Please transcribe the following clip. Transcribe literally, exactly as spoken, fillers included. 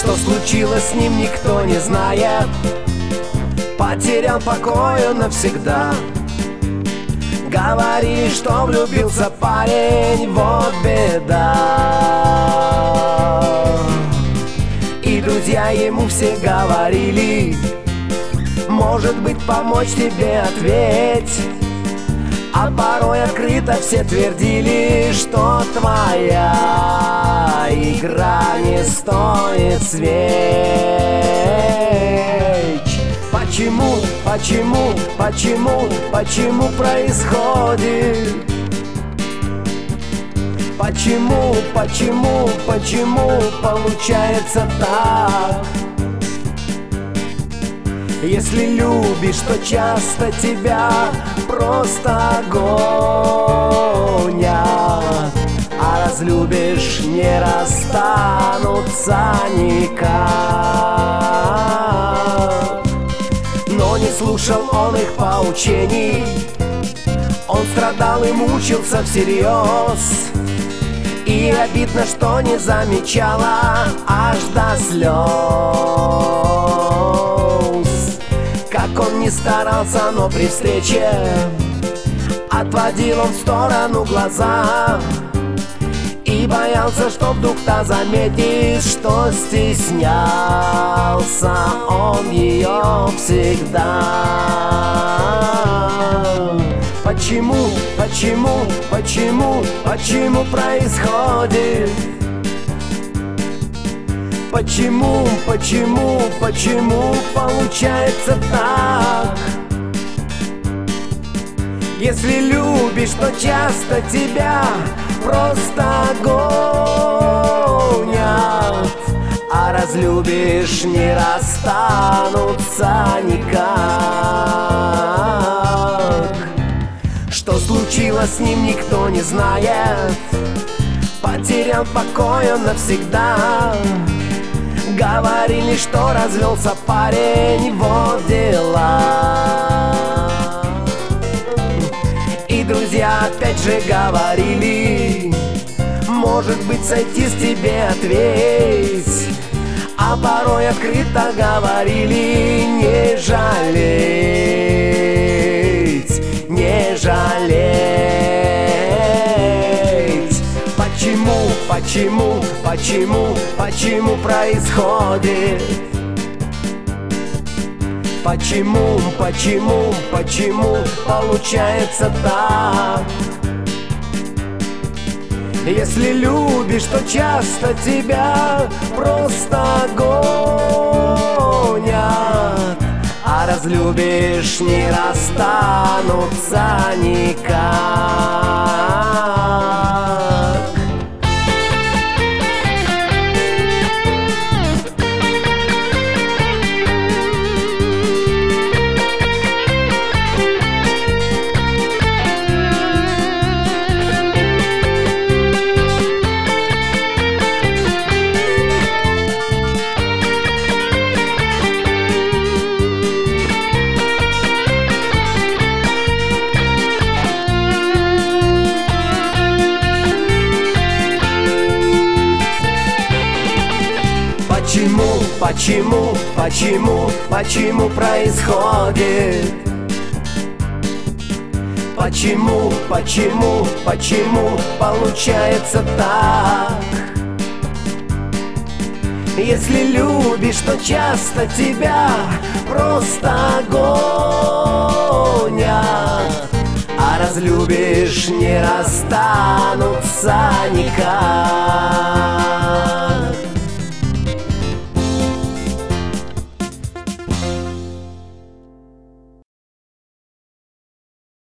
Что случилось с ним, никто не знает. Потерял покой он навсегда. Говорили, что влюбился парень, вот беда. И друзья ему все говорили: может быть, помочь тебе, ответь. А порой открыто все твердили, что твоя игра не стоит свеч. Почему, почему, почему, почему происходит? Почему, почему, почему получается так? Если любишь, то часто тебя просто гонят, а разлюбишь, не расстанутся никак. Но не слушал он их поучений, он страдал и мучился всерьез. И обидно, что не замечала аж до слез. Как он не старался, но при встрече отводил он в сторону глаза и боялся, что вдруг та заметит, что стеснялся он ее всегда. Почему, почему, почему, почему происходит? Почему, почему, почему получается так? Если любишь, то часто тебя просто гонят, а разлюбишь, не расстанутся никак. Что случилось с ним, никто не знает. Потерял покой он навсегда. Говорили, что развелся парень, вот дела. И друзья опять же говорили: может быть, сойтись тебе, ответь. А порой открыто говорили: не жалеть, не жалеть. Почему, почему, почему, почему происходит? Почему, почему, почему получается так? Если любишь, то часто тебя просто гонят, а разлюбишь, не расстанутся никак. Почему, почему, почему, почему происходит? Почему, почему, почему получается так? Если любишь, то часто тебя просто гонят, а разлюбишь, не расстанутся никак.